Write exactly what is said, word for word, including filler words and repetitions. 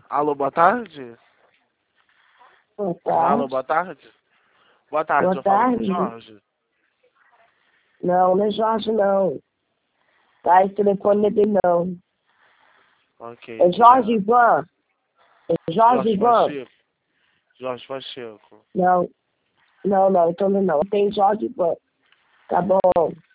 Alô, boa tarde? Boa Alô, tarde. boa tarde? Boa tarde, Boa eu falo com o tarde. Jorge. Não, não é Jorge, não. Tá, esse telefone não é dele, não. Ok. É Jorge Ivan. É Jorge Jorge Ivan. Pacheco. Jorge Pacheco. Não, não, não, então não. Tem Jorge Ivan. Tá bom.